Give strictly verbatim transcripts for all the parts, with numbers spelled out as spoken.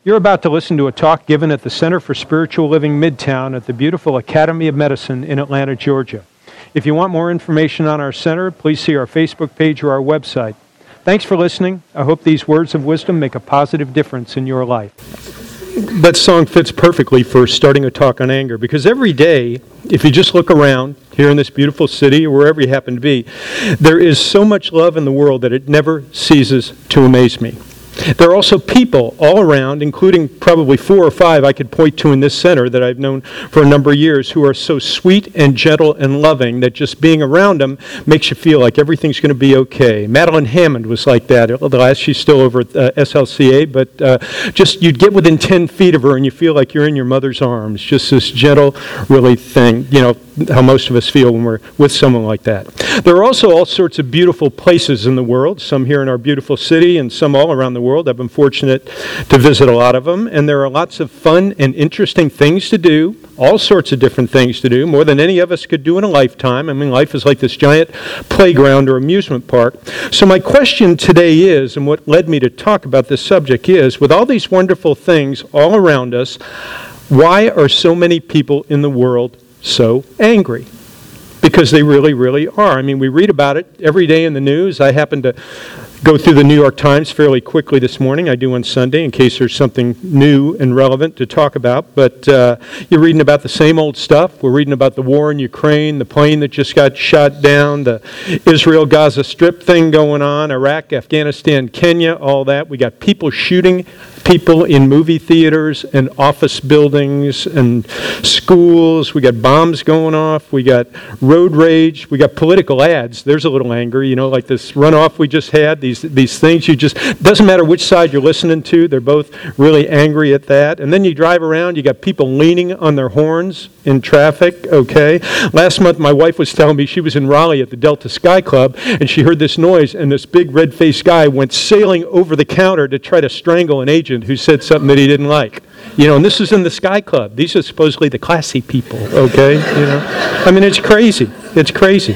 You're about to listen to a talk given at the Center for Spiritual Living Midtown at the beautiful Academy of Medicine in Atlanta, Georgia. If you want more information on our center, please see our Facebook page or our website. Thanks for listening. I hope these words of wisdom make a positive difference in your life. That song fits perfectly for starting a talk on anger, because every day, if you just look around here in this beautiful city or wherever you happen to be, there is so much love in the world that it never ceases to amaze me. There are also people all around, including probably four or five I could point to in this center that I've known for a number of years, who are so sweet and gentle and loving that just being around them makes you feel like everything's going to be okay. Madeline Hammond was like that. At last, she's still over at uh, S L C A, but uh, just you'd get within ten feet of her and you feel like you're in your mother's arms. Just this gentle, really thing, you know, how most of us feel when we're with someone like that. There are also all sorts of beautiful places in the world, some here in our beautiful city and some all around the world. I've been fortunate to visit a lot of them, and there are lots of fun and interesting things to do, all sorts of different things to do, more than any of us could do in a lifetime. I mean, life is like this giant playground or amusement park. So my question today is, and what led me to talk about this subject is, with all these wonderful things all around us, why are so many people in the world so angry? Because they really, really are. I mean, we read about it every day in the news. I happen to go through the New York Times fairly quickly this morning. I do on Sunday in case there's something new and relevant to talk about. But uh, you're reading about the same old stuff. We're reading about the war in Ukraine, the plane that just got shot down, the Israel-Gaza Strip thing going on, Iraq, Afghanistan, Kenya, all that. We got people shooting people in movie theaters and office buildings and schools. We got bombs going off. We got road rage. We got political ads. There's a little anger, you know, like this runoff we just had. These these things you just, doesn't matter which side you're listening to, they're both really angry at that. And then you drive around, you got people leaning on their horns in traffic, okay? Last month my wife was telling me she was in Raleigh at the Delta Sky Club and she heard this noise and this big red-faced guy went sailing over the counter to try to strangle an agent who said something that he didn't like. You know, and this is in the Sky Club. These are supposedly the classy people, okay? You know, I mean, it's crazy. It's crazy.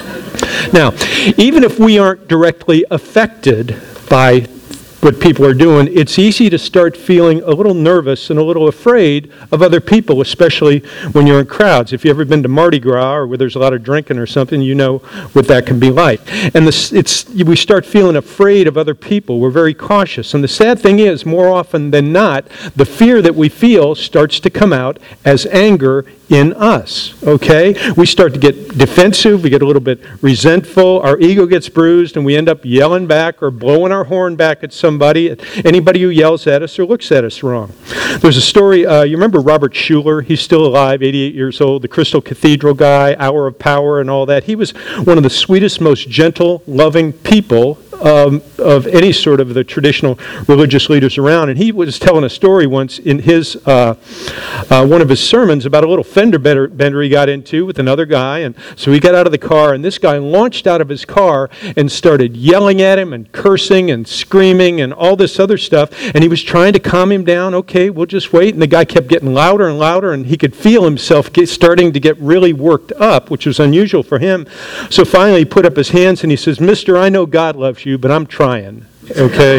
Now, even if we aren't directly affected by what people are doing, it's easy to start feeling a little nervous and a little afraid of other people, especially when you're in crowds. If you've ever been to Mardi Gras or where there's a lot of drinking or something, you know what that can be like. And this, it's we start feeling afraid of other people. We're very cautious. And the sad thing is, more often than not, the fear that we feel starts to come out as anger in us, okay? We start to get defensive, we get a little bit resentful, our ego gets bruised, and we end up yelling back or blowing our horn back at somebody, anybody who yells at us or looks at us wrong. There's a story, uh, you remember Robert Schuller? He's still alive, eighty-eight years old, the Crystal Cathedral guy, Hour of Power and all that. He was one of the sweetest, most gentle, loving people Um, of any sort of the traditional religious leaders around. And he was telling a story once in his uh, uh, one of his sermons about a little fender bender, bender he got into with another guy. And so he got out of the car, and this guy launched out of his car and started yelling at him and cursing and screaming and all this other stuff. And he was trying to calm him down. Okay, we'll just wait. And the guy kept getting louder and louder, and he could feel himself get, starting to get really worked up, which was unusual for him. So finally he put up his hands and he says, "Mister, I know God loves you, but I'm trying," okay?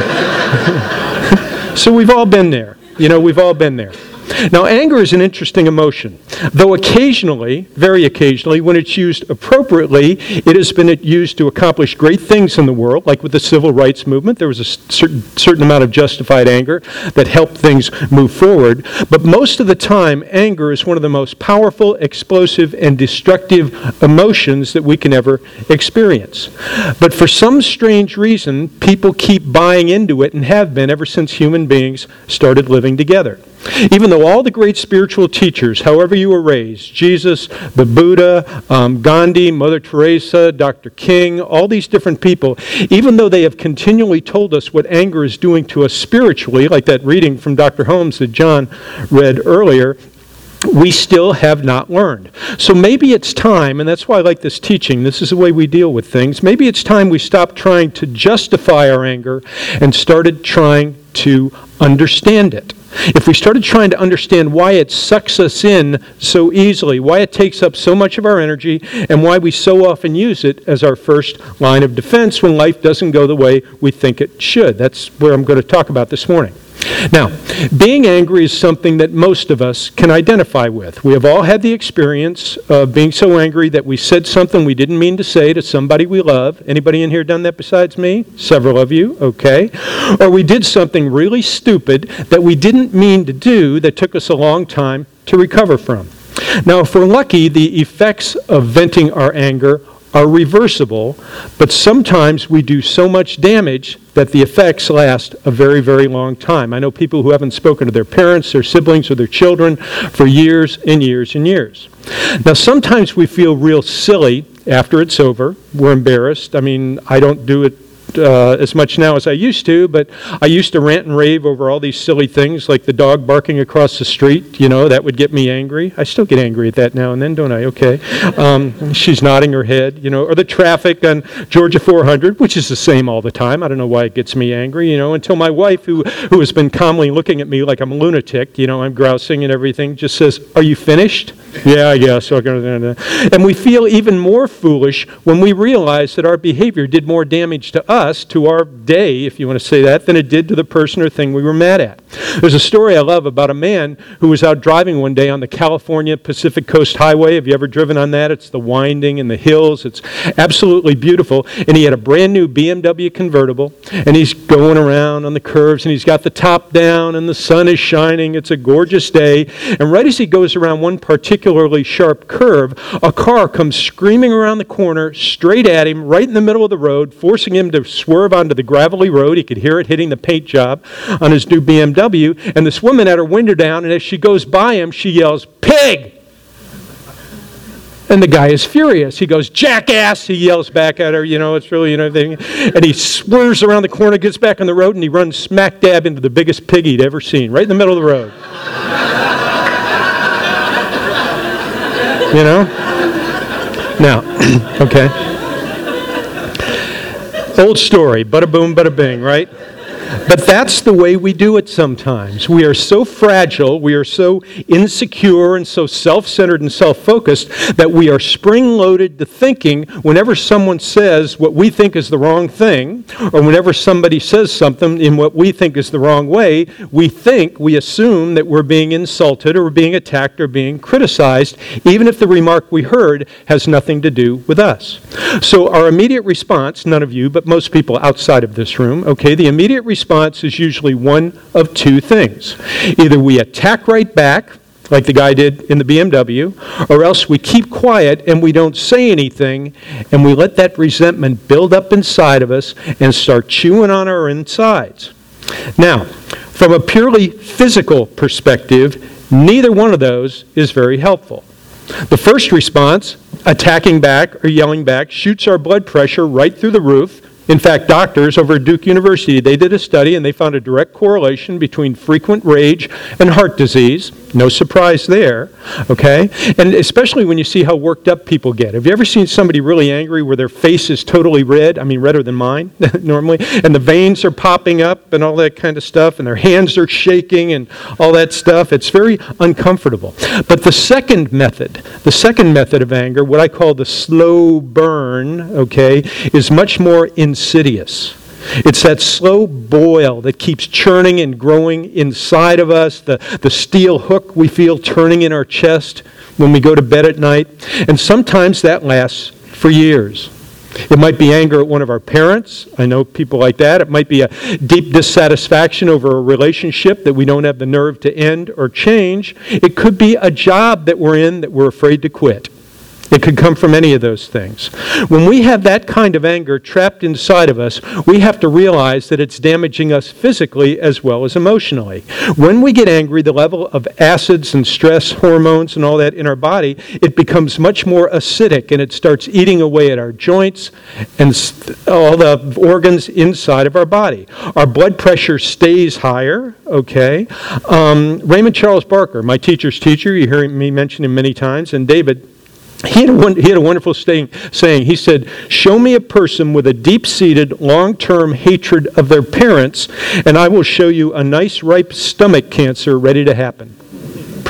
So we've all been there. You know, we've all been there. Now, anger is an interesting emotion, though occasionally, very occasionally, when it's used appropriately, it has been used to accomplish great things in the world, like with the civil rights movement. There was a certain, certain amount of justified anger that helped things move forward. But most of the time, anger is one of the most powerful, explosive, and destructive emotions that we can ever experience. But for some strange reason, people keep buying into it and have been ever since human beings started living together. Even though all the great spiritual teachers, however you were raised, Jesus, the Buddha, um, Gandhi, Mother Teresa, Doctor King, all these different people, even though they have continually told us what anger is doing to us spiritually, like that reading from Doctor Holmes that John read earlier, we still have not learned. So maybe it's time, and that's why I like this teaching, this is the way we deal with things, maybe it's time we stopped trying to justify our anger and started trying to understand it. If we started trying to understand why it sucks us in so easily, why it takes up so much of our energy, and why we so often use it as our first line of defense when life doesn't go the way we think it should. That's where I'm going to talk about this morning. Now, being angry is something that most of us can identify with. We have all had the experience of being so angry that we said something we didn't mean to say to somebody we love. Anybody in here done that besides me? Several of you, okay. Or we did something really stupid that we didn't mean to do that took us a long time to recover from. Now, if we're lucky, the effects of venting our anger are reversible, but sometimes we do so much damage that the effects last a very, very long time. I know people who haven't spoken to their parents, their siblings, or their children for years and years and years. Now, sometimes we feel real silly after it's over. We're embarrassed. I mean, I don't do it Uh, as much now as I used to, but I used to rant and rave over all these silly things like the dog barking across the street. You know, that would get me angry. I still get angry at that now and then, don't I? Okay. Um, she's nodding her head, you know, or the traffic on Georgia four hundred, which is the same all the time. I don't know why it gets me angry, you know, until my wife, who, who has been calmly looking at me like I'm a lunatic, you know, I'm grousing and everything, just says, "Are you finished?" Yeah, I guess. And we feel even more foolish when we realize that our behavior did more damage to us, to our day, if you want to say that, than it did to the person or thing we were mad at. There's a story I love about a man who was out driving one day on the California Pacific Coast Highway. Have you ever driven on that? It's the winding and the hills. It's absolutely beautiful. And he had a brand new B M W convertible, and he's going around on the curves, and he's got the top down, and the sun is shining. It's a gorgeous day. And right as he goes around one particularly sharp curve, a car comes screaming around the corner, straight at him, right in the middle of the road, forcing him to swerve onto the gravelly road. He could hear it hitting the paint job on his new B M W. And this woman had her window down, and as she goes by him, she yells, "Pig!" And the guy is furious. He goes, "Jackass!" He yells back at her. You know, it's really, you know, thing. And he swerves around the corner, gets back on the road, and he runs smack dab into the biggest pig he'd ever seen, right in the middle of the road. You know? Now, okay. Old story, bada boom, bada bing, right? But that's the way we do it sometimes. We are so fragile, we are so insecure and so self-centered and self-focused that we are spring-loaded to thinking whenever someone says what we think is the wrong thing, or whenever somebody says something in what we think is the wrong way, we think, we assume that we're being insulted or we're being attacked or being criticized, even if the remark we heard has nothing to do with us. So our immediate response, none of you, but most people outside of this room, okay, the immediate response response is usually one of two things. Either we attack right back, like the guy did in the B M W, or else we keep quiet and we don't say anything, and we let that resentment build up inside of us and start chewing on our insides. Now, from a purely physical perspective, neither one of those is very helpful. The first response, attacking back or yelling back, shoots our blood pressure right through the roof. In fact, doctors over at Duke University, they did a study and they found a direct correlation between frequent rage and heart disease. No surprise there, okay? And especially when you see how worked up people get. Have you ever seen somebody really angry where their face is totally red? I mean, redder than mine, normally. And the veins are popping up and all that kind of stuff, and their hands are shaking and all that stuff. It's very uncomfortable. But the second method, the second method of anger, what I call the slow burn, okay, is much more insidious. It's that slow boil that keeps churning and growing inside of us, the, the steel hook we feel turning in our chest when we go to bed at night. And sometimes that lasts for years. It might be anger at one of our parents. I know people like that. It might be a deep dissatisfaction over a relationship that we don't have the nerve to end or change. It could be a job that we're in that we're afraid to quit. It could come from any of those things. When we have that kind of anger trapped inside of us, we have to realize that it's damaging us physically as well as emotionally. When we get angry, the level of acids and stress hormones and all that in our body, it becomes much more acidic, and it starts eating away at our joints and all the organs inside of our body. Our blood pressure stays higher, okay? Um, Raymond Charles Barker, my teacher's teacher, you hear me mention him many times, and David, He had, a one, he had a wonderful saying, saying. He said, "Show me a person with a deep-seated, long-term hatred of their parents, and I will show you a nice, ripe stomach cancer ready to happen."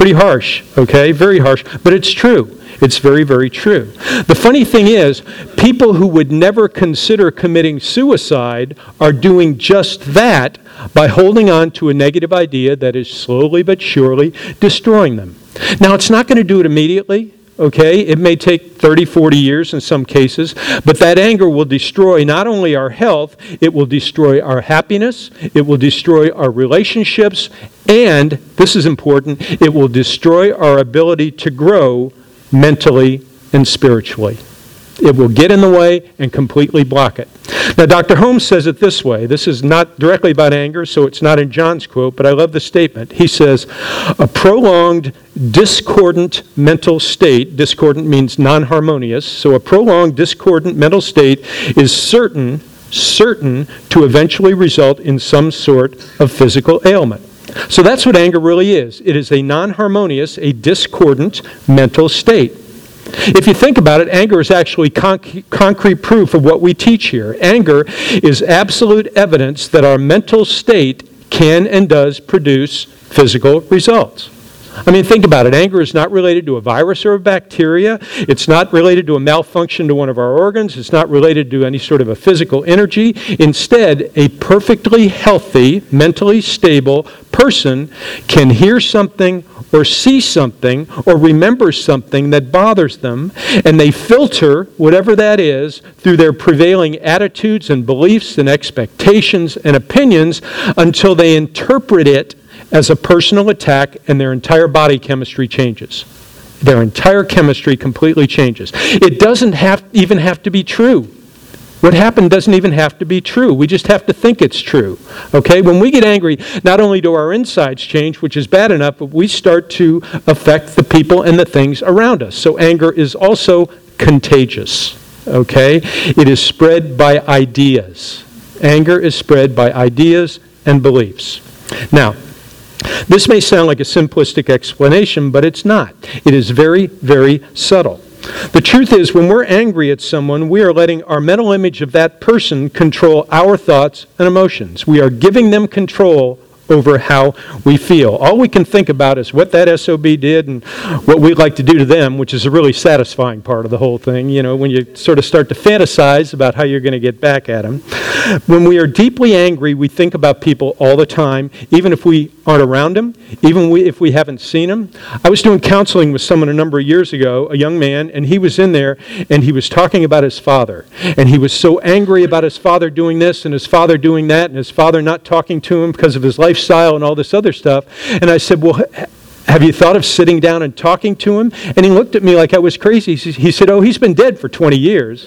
pretty harsh, okay? Very harsh, but it's true. It's very, very true. The funny thing is, people who would never consider committing suicide are doing just that by holding on to a negative idea that is slowly but surely destroying them. Now, it's not going to do it immediately, okay? It may take thirty, forty years in some cases, but that anger will destroy not only our health, it will destroy our happiness, it will destroy our relationships, and, this is important, it will destroy our ability to grow mentally and spiritually. It will get in the way and completely block it. Now, Doctor Holmes says it this way. This is not directly about anger, so it's not in John's quote, but I love the statement. He says, a prolonged discordant mental state, discordant means non-harmonious, so a prolonged discordant mental state is certain, certain to eventually result in some sort of physical ailment. So that's what anger really is. It is a non-harmonious, a discordant mental state. If you think about it, anger is actually conc- concrete proof of what we teach here. Anger is absolute evidence that our mental state can and does produce physical results. I mean, think about it. Anger is not related to a virus or a bacteria. It's not related to a malfunction to one of our organs. It's not related to any sort of a physical energy. Instead, a perfectly healthy, mentally stable person can hear something or see something or remember something that bothers them, and they filter whatever that is through their prevailing attitudes and beliefs and expectations and opinions until they interpret it as a personal attack, and their entire body chemistry changes. Their entire chemistry completely changes. It doesn't have even have to be true. What happened doesn't even have to be true. We just have to think it's true. Okay? When we get angry, not only do our insides change, which is bad enough, but we start to affect the people and the things around us. So anger is also contagious. Okay? It is spread by ideas. Anger is spread by ideas and beliefs. Now, this may sound like a simplistic explanation, but it's not. It is very, very subtle. The truth is, when we're angry at someone, we are letting our mental image of that person control our thoughts and emotions. We are giving them control over how we feel. All we can think about is what that S O B did and what we'd like to do to them, which is a really satisfying part of the whole thing, you know, when you sort of start to fantasize about how you're going to get back at them. When we are deeply angry, we think about people all the time, even if we aren't around them, even we, if we haven't seen them. I was doing counseling with someone a number of years ago, a young man, and he was in there, and he was talking about his father. And he was so angry about his father doing this and his father doing that and his father not talking to him because of his lifestyle and all this other stuff. And I said, well, have you thought of sitting down and talking to him? And he looked at me like I was crazy. He said, oh, he's been dead for twenty years.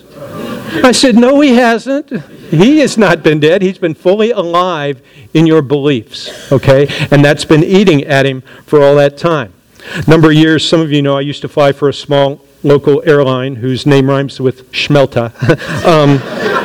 I said, no, he hasn't. He has not been dead. He's been fully alive in your beliefs, okay? And that's been eating at him for all that time. A number of years, some of you know, I used to fly for a small local airline whose name rhymes with Schmelta. um,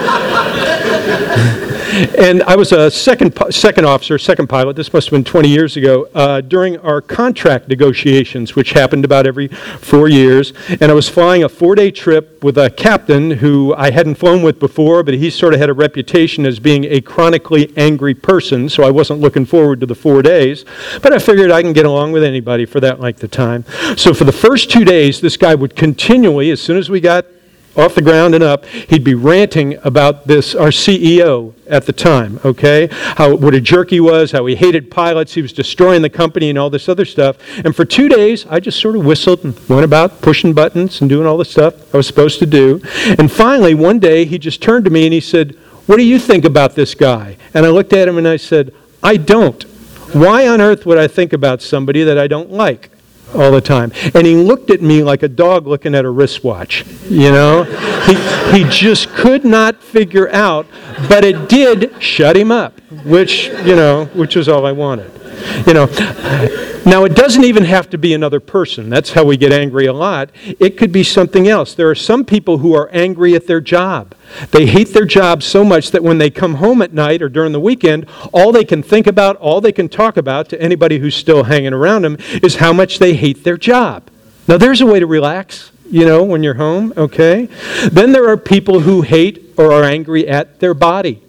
And I was a second second officer, second pilot. This must have been twenty years ago, uh, during our contract negotiations, which happened about every four years. And I was flying a four-day trip with a captain who I hadn't flown with before, but he sort of had a reputation as being a chronically angry person, so I wasn't looking forward to the four days. But I figured I can get along with anybody for that length of time. So for the first two days, this guy would continually, as soon as we got off the ground and up, he'd be ranting about this, our C E O at the time, okay? How, what a jerk he was, how he hated pilots, he was destroying the company and all this other stuff. And for two days, I just sort of whistled and went about pushing buttons and doing all the stuff I was supposed to do. And finally, one day, he just turned to me and he said, what do you think about this guy? And I looked at him and I said, I don't. Why on earth would I think about somebody that I don't like? All the time. And he looked at me like a dog looking at a wristwatch, you know? He, he just could not figure out, but it did shut him up, which, you know, which was all I wanted. You know, now it doesn't even have to be another person. That's how we get angry a lot. It could be something else. There are some people who are angry at their job. They hate their job so much that when they come home at night or during the weekend, all they can think about, all they can talk about to anybody who's still hanging around them is how much they hate their job. Now there's a way to relax, you know, when you're home, okay? Then there are people who hate or are angry at their body.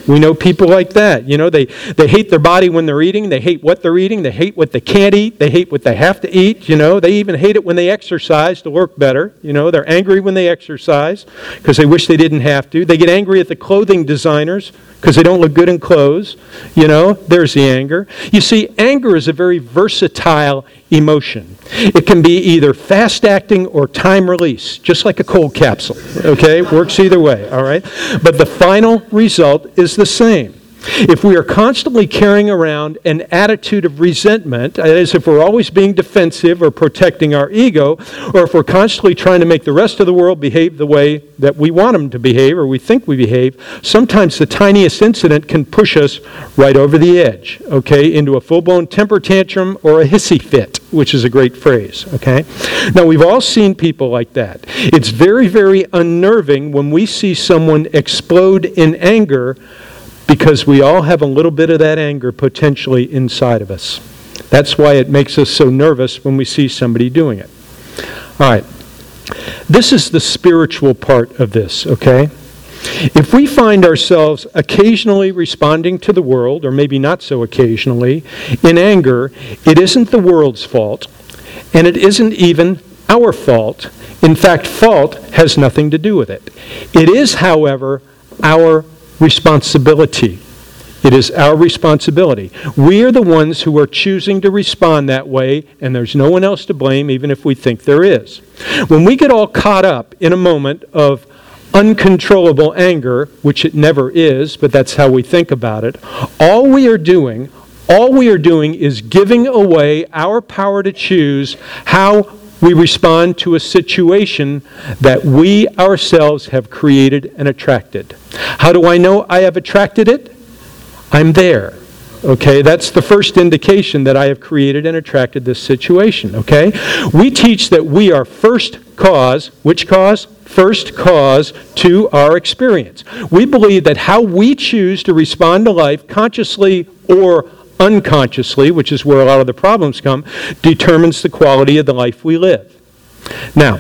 We know people like that. You know, they, they hate their body when they're eating. They hate what they're eating. They hate what they can't eat. They hate what they have to eat. You know, they even hate it when they exercise to look better. You know, they're angry when they exercise because they wish they didn't have to. They get angry at the clothing designers because they don't look good in clothes. You know, there's the anger. You see, anger is a very versatile emotion. It can be either fast-acting or time-release, just like a cold capsule, okay? Works either way, all right? But the final result is the same. If we are constantly carrying around an attitude of resentment, that is, if we're always being defensive or protecting our ego, or if we're constantly trying to make the rest of the world behave the way that we want them to behave or we think we behave, sometimes the tiniest incident can push us right over the edge, okay, into a full-blown temper tantrum or a hissy fit, which is a great phrase, okay? Now, we've all seen people like that. It's very, very unnerving when we see someone explode in anger because we all have a little bit of that anger potentially inside of us. That's why it makes us so nervous when we see somebody doing it. All right. This is the spiritual part of this, okay? If we find ourselves occasionally responding to the world, or maybe not so occasionally, in anger, it isn't the world's fault, and it isn't even our fault. In fact, fault has nothing to do with it. It is, however, our responsibility. It is our responsibility. We are the ones who are choosing to respond that way, and there's no one else to blame, even if we think there is. When we get all caught up in a moment of uncontrollable anger, which it never is, but that's how we think about it, all we are doing, all we are doing is giving away our power to choose how we respond to a situation that we ourselves have created and attracted. How do I know I have attracted it? I'm there. Okay, that's the first indication that I have created and attracted this situation. Okay? We teach that we are first cause. Which cause? First cause to our experience. We believe that how we choose to respond to life, consciously or unconsciously, which is where a lot of the problems come, determines the quality of the life we live. Now,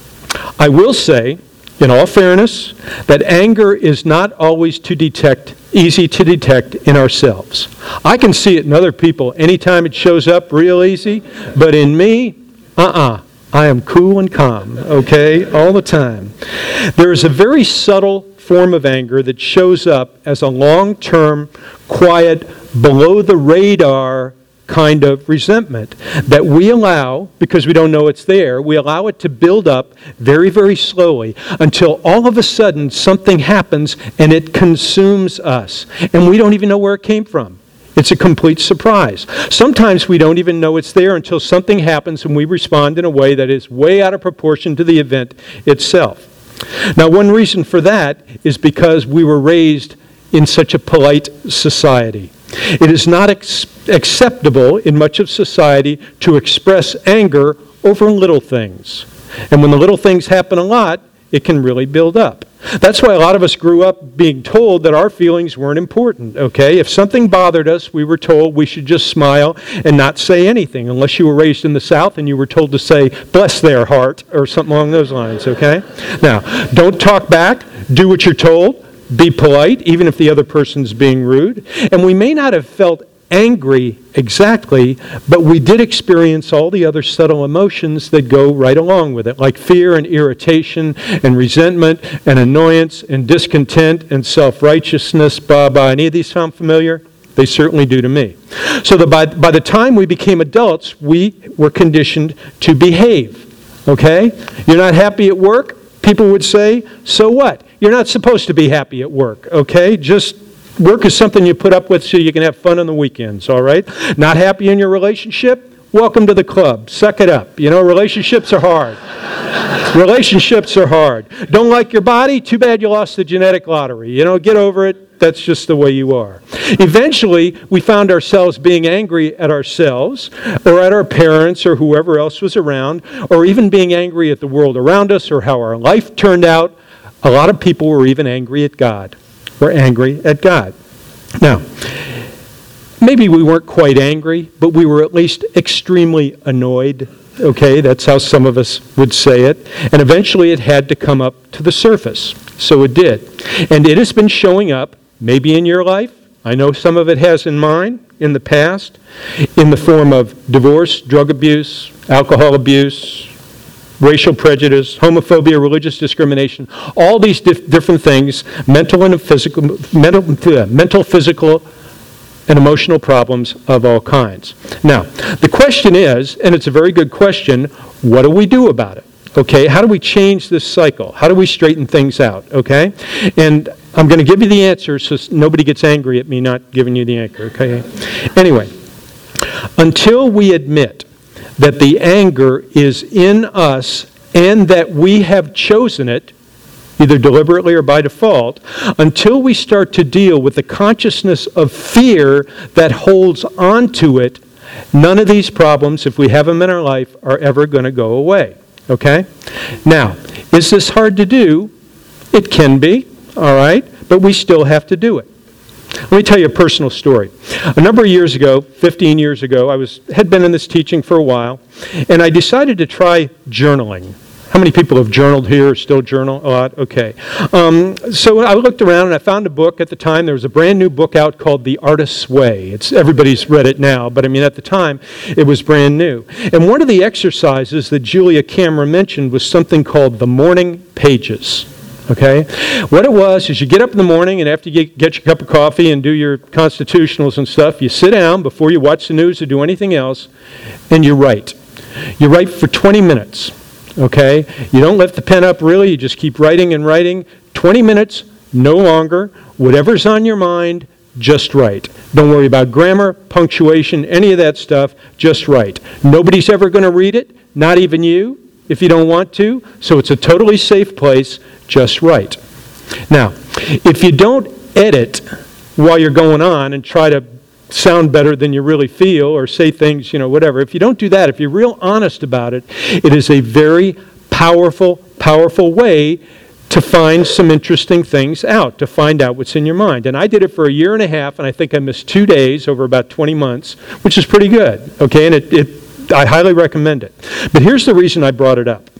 I will say, in all fairness, that anger is not always to detect, easy to detect in ourselves. I can see it in other people anytime it shows up real easy, but in me, uh-uh. I am cool and calm, okay, all the time. There is a very subtle form of anger that shows up as a long-term, quiet, below-the-radar kind of resentment that we allow, because we don't know it's there, we allow it to build up very, very slowly until all of a sudden something happens and it consumes us. And we don't even know where it came from. It's a complete surprise. Sometimes we don't even know it's there until something happens and we respond in a way that is way out of proportion to the event itself. Now, one reason for that is because we were raised in such a polite society. It is not ex- acceptable in much of society to express anger over little things. And when the little things happen a lot, it can really build up. That's why a lot of us grew up being told that our feelings weren't important, okay? If something bothered us, we were told we should just smile and not say anything, unless you were raised in the South and you were told to say, bless their heart, or something along those lines, okay? Now, don't talk back. Do what you're told. Be polite, even if the other person's being rude. And we may not have felt angry exactly, but we did experience all the other subtle emotions that go right along with it, like fear and irritation and resentment and annoyance and discontent and self-righteousness, blah, blah. Any of these sound familiar? They certainly do to me. So that by, by the time we became adults, we were conditioned to behave, okay? You're not happy at work? People would say, so what? You're not supposed to be happy at work, okay? Just work is something you put up with so you can have fun on the weekends, all right? Not happy in your relationship? Welcome to the club. Suck it up. You know, relationships are hard. Relationships are hard. Don't like your body? Too bad you lost the genetic lottery. You know, get over it. That's just the way you are. Eventually, we found ourselves being angry at ourselves or at our parents or whoever else was around, or even being angry at the world around us or how our life turned out. A lot of people were even angry at God. We're angry at God. Now, maybe we weren't quite angry, but we were at least extremely annoyed. Okay, that's how some of us would say it. And eventually it had to come up to the surface. So it did. And it has been showing up maybe in your life. I know some of it has in mine in the past, in the form of divorce, drug abuse, alcohol abuse, racial prejudice, homophobia, religious discrimination, all these dif- different things, mental and physical, mental, uh, mental, physical, and emotional problems of all kinds. Now, the question is, and it's a very good question, what do we do about it? Okay, how do we change this cycle? How do we straighten things out? Okay, and I'm going to give you the answer so nobody gets angry at me not giving you the answer. Okay, anyway, until we admit that the anger is in us and that we have chosen it, either deliberately or by default, until we start to deal with the consciousness of fear that holds on to it, none of these problems, if we have them in our life, are ever going to go away. Okay? Now, is this hard to do? It can be, all right, but we still have to do it. Let me tell you a personal story. A number of years ago, fifteen years ago, I was had been in this teaching for a while, and I decided to try journaling. How many people have journaled here, still journal a lot? Okay. Um, so I looked around and I found a book at the time. There was a brand new book out called The Artist's Way. It's everybody's read it now, but I mean at the time it was brand new. And one of the exercises that Julia Cameron mentioned was something called the morning pages. Okay? What it was is you get up in the morning and after you get, get your cup of coffee and do your constitutionals and stuff, you sit down before you watch the news or do anything else, and you write. You write for twenty minutes. Okay? You don't lift the pen up really, you just keep writing and writing. twenty minutes, no longer. Whatever's on your mind, just write. Don't worry about grammar, punctuation, any of that stuff, just write. Nobody's ever going to read it, not even you, if you don't want to, so it's a totally safe place, just write. Now, if you don't edit while you're going on and try to sound better than you really feel or say things, you know, whatever. If you don't do that, if you're real honest about it, it is a very powerful, powerful way to find some interesting things out, to find out what's in your mind. And I did it for a year and a half, and I think I missed two days over about twenty months, which is pretty good, okay? And it, it I highly recommend it. But here's the reason I brought it up.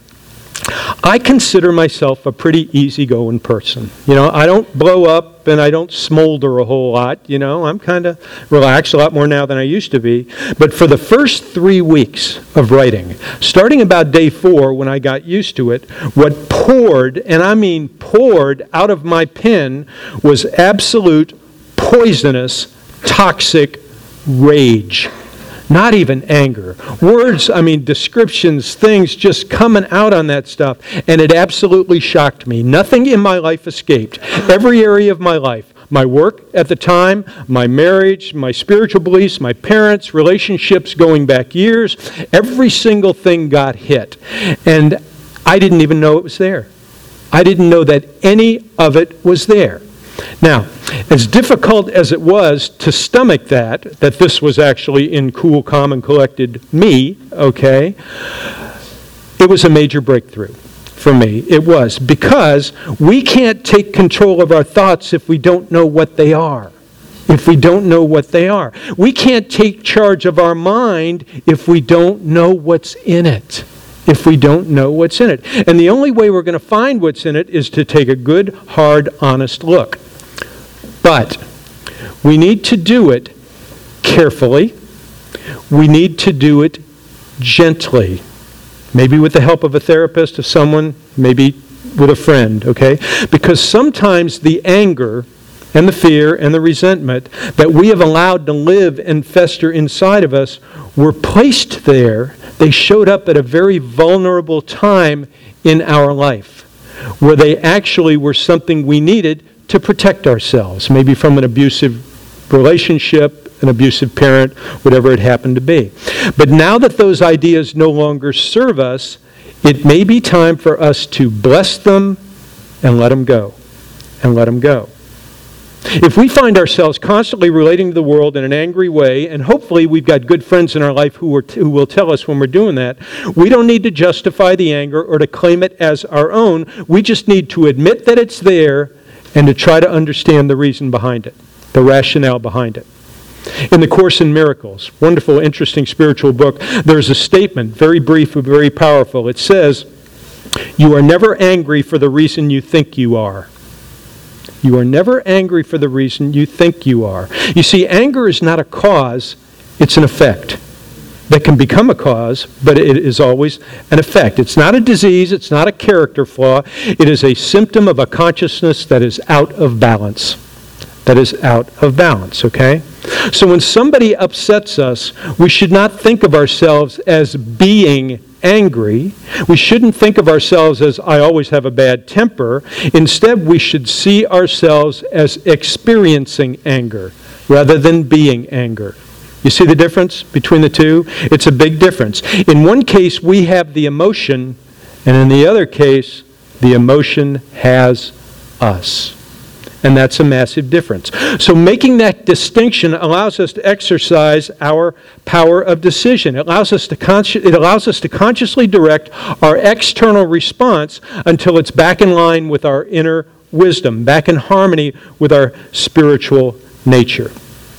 I consider myself a pretty easygoing person. You know, I don't blow up and I don't smolder a whole lot. You know, I'm kind of relaxed a lot more now than I used to be. But for the first three weeks of writing, starting about day four when I got used to it, what poured, and I mean poured, out of my pen was absolute poisonous, toxic rage. Not even anger. Words, I mean, descriptions, things just coming out on that stuff. And it absolutely shocked me. Nothing in my life escaped. Every area of my life. My work at the time, my marriage, my spiritual beliefs, my parents, relationships going back years. Every single thing got hit. And I didn't even know it was there. I didn't know that any of it was there. Now, as difficult as it was to stomach that, that this was actually in cool, calm, and collected me, okay, it was a major breakthrough for me. It was, because we can't take control of our thoughts if we don't know what they are. If we don't know what they are. We can't take charge of our mind if we don't know what's in it. If we don't know what's in it. And the only way we're going to find what's in it is to take a good, hard, honest look. But we need to do it carefully. We need to do it gently. Maybe with the help of a therapist, of someone, maybe with a friend, okay? Because sometimes the anger and the fear and the resentment that we have allowed to live and fester inside of us were placed there. They showed up at a very vulnerable time in our life, where they actually were something we needed to protect ourselves, maybe from an abusive relationship, an abusive parent, whatever it happened to be. But now that those ideas no longer serve us, it may be time for us to bless them and let them go, and let them go. If we find ourselves constantly relating to the world in an angry way, and hopefully we've got good friends in our life who, are t- who will tell us when we're doing that, we don't need to justify the anger or to claim it as our own. We just need to admit that it's there and to try to understand the reason behind it, the rationale behind it. In the Course in Miracles, wonderful, interesting spiritual book, there's a statement, very brief but very powerful. It says, "You are never angry for the reason you think you are. You are never angry for the reason you think you are. You see, anger is not a cause, it's an effect that can become a cause, but it is always an effect. It's not a disease, it's not a character flaw. It is a symptom of a consciousness that is out of balance. That is out of balance, okay? So when somebody upsets us, we should not think of ourselves as being angry. We shouldn't think of ourselves as, I always have a bad temper. Instead, we should see ourselves as experiencing anger rather than being anger. You see the difference between the two? It's a big difference. In one case, we have the emotion, and in the other case, the emotion has us. And that's a massive difference. So making that distinction allows us to exercise our power of decision. It allows us to consci- it allows us to consciously direct our external response until it's back in line with our inner wisdom, back in harmony with our spiritual nature.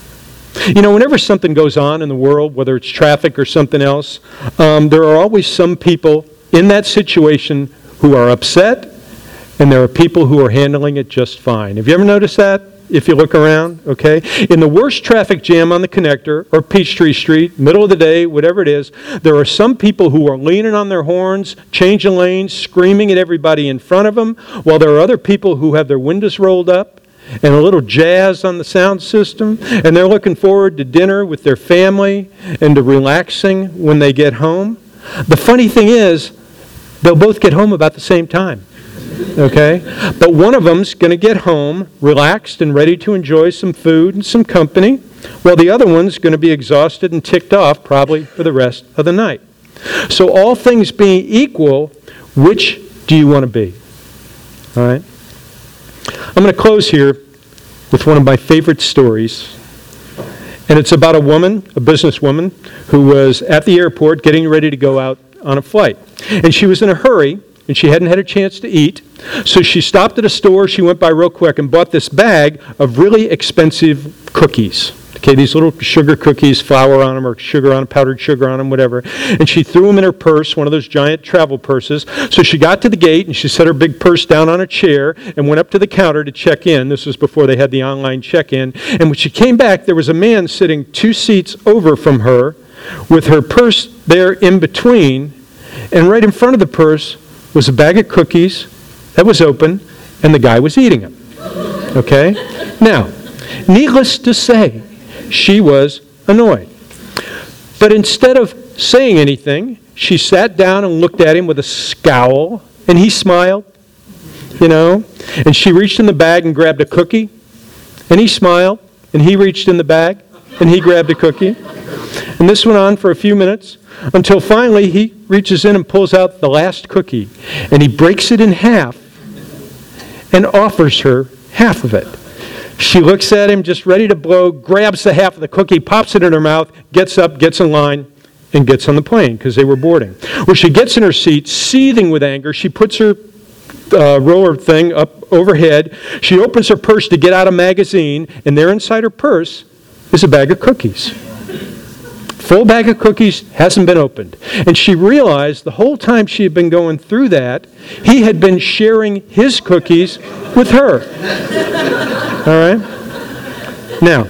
You know, whenever something goes on in the world, whether it's traffic or something else, um, there are always some people in that situation who are upset, and there are people who are handling it just fine. Have you ever noticed that? If you look around, okay? In the worst traffic jam on the connector, or Peachtree Street, middle of the day, whatever it is, there are some people who are leaning on their horns, changing lanes, screaming at everybody in front of them, while there are other people who have their windows rolled up, and a little jazz on the sound system, and they're looking forward to dinner with their family and to relaxing when they get home. The funny thing is, they'll both get home about the same time, okay? But one of them's going to get home relaxed and ready to enjoy some food and some company, while the other one's going to be exhausted and ticked off probably for the rest of the night. So all things being equal, which do you want to be? All right? I'm going to close here with one of my favorite stories. And it's about a woman, a businesswoman, who was at the airport getting ready to go out on a flight. And she was in a hurry, and she hadn't had a chance to eat. So she stopped at a store she went by real quick and bought this bag of really expensive cookies. Okay, these little sugar cookies, flour on them, or sugar on them, powdered sugar on them, whatever. And she threw them in her purse, one of those giant travel purses. So she got to the gate, and she set her big purse down on a chair and went up to the counter to check in. This was before they had the online check-in. And when she came back, there was a man sitting two seats over from her with her purse there in between. And right in front of the purse was a bag of cookies that was open, and the guy was eating them. Okay? Now, needless to say, she was annoyed. But instead of saying anything, she sat down and looked at him with a scowl, and he smiled, you know. And she reached in the bag and grabbed a cookie, and he smiled, and he reached in the bag, and he grabbed a cookie. And this went on for a few minutes, until finally he reaches in and pulls out the last cookie, and he breaks it in half and offers her half of it. She looks at him, just ready to blow, grabs the half of the cookie, pops it in her mouth, gets up, gets in line, and gets on the plane because they were boarding. Well, she gets in her seat, seething with anger. She puts her uh, roller thing up overhead. She opens her purse to get out a magazine, and there inside her purse is a bag of cookies. Full bag of cookies, hasn't been opened. And she realized the whole time she had been going through that, he had been sharing his cookies with her. All right? Now,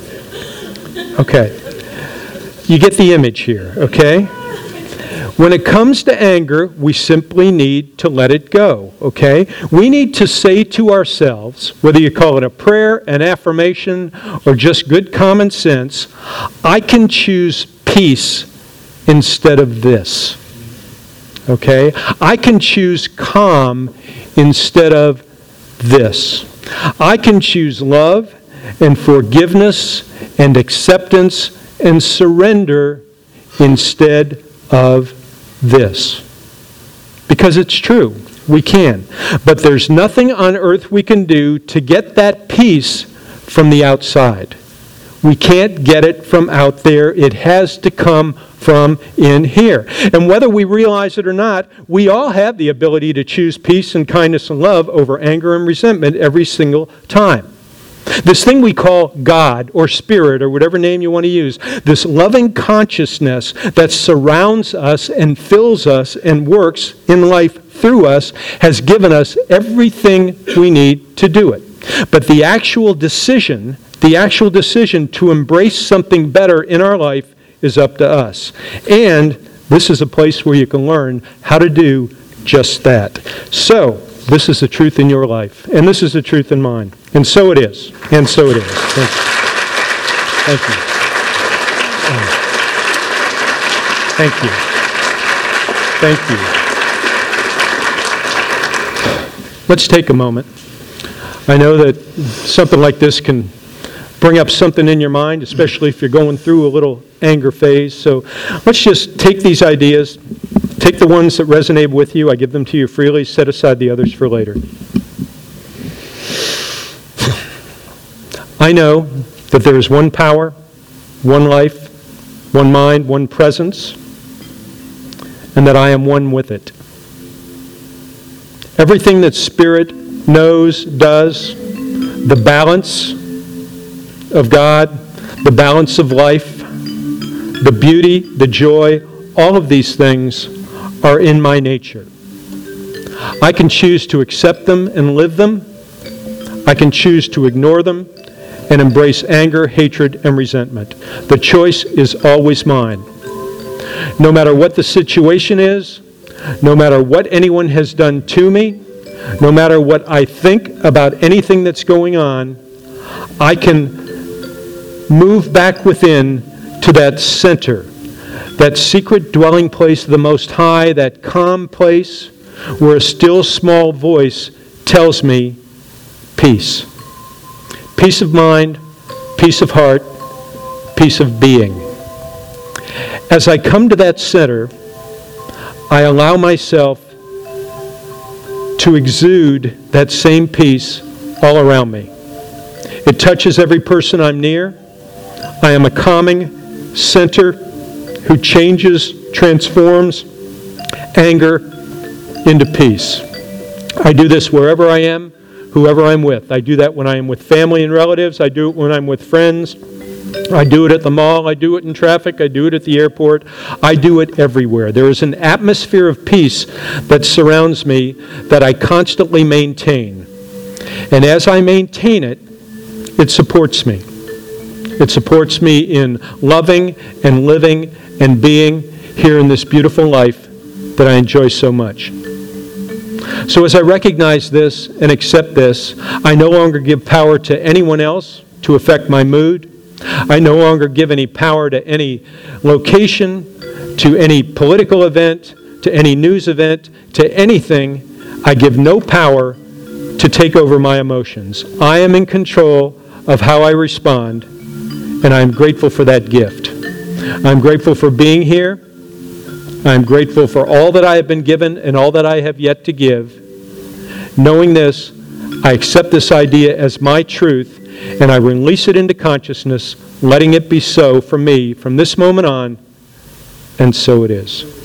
okay. You get the image here, okay? When it comes to anger, we simply need to let it go, okay? We need to say to ourselves, whether you call it a prayer, an affirmation, or just good common sense, I can choose peace instead of this, okay? I can choose calm instead of this. I can choose love and forgiveness and acceptance and surrender instead of this. Because it's true. We can. But there's nothing on earth we can do to get that peace from the outside. We can't get it from out there. It has to come from in here. And whether we realize it or not, we all have the ability to choose peace and kindness and love over anger and resentment every single time. This thing we call God or Spirit or whatever name you want to use, this loving consciousness that surrounds us and fills us and works in life through us, has given us everything we need to do it. But the actual decision, the actual decision to embrace something better in our life is up to us. And this is a place where you can learn how to do just that. So, this is the truth in your life, and this is the truth in mine. And so it is. And so it is. Thank you. Thank you. Thank you. Thank you. Let's take a moment. I know that something like this can bring up something in your mind, especially if you're going through a little anger phase. So let's just take these ideas, take the ones that resonate with you. I give them to you freely. Set aside the others for later. I know that there is one power, one life, one mind, one presence, and that I am one with it. Everything that Spirit knows, does, the balance of God, the balance of life, the beauty, the joy, all of these things are in my nature. I can choose to accept them and live them. I can choose to ignore them and embrace anger, hatred, and resentment. The choice is always mine. No matter what the situation is, no matter what anyone has done to me, no matter what I think about anything that's going on, I can move back within to that center, that secret dwelling place of the Most High, that calm place where a still small voice tells me peace. Peace of mind, peace of heart, peace of being. As I come to that center, I allow myself to exude that same peace all around me. It touches every person I'm near. I am a calming center who changes, transforms anger into peace. I do this wherever I am, whoever I'm with. I do that when I am with family and relatives. I do it when I'm with friends. I do it at the mall. I do it in traffic. I do it at the airport. I do it everywhere. There is an atmosphere of peace that surrounds me that I constantly maintain. And as I maintain it, it supports me. It supports me in loving and living and being here in this beautiful life that I enjoy so much. So as I recognize this and accept this, I no longer give power to anyone else to affect my mood. I no longer give any power to any location, to any political event, to any news event, to anything. I give no power to take over my emotions. I am in control of how I respond, and I'm grateful for that gift. I'm grateful for being here. I'm grateful for all that I have been given and all that I have yet to give. Knowing this, I accept this idea as my truth, and I release it into consciousness, letting it be so for me from this moment on, and so it is.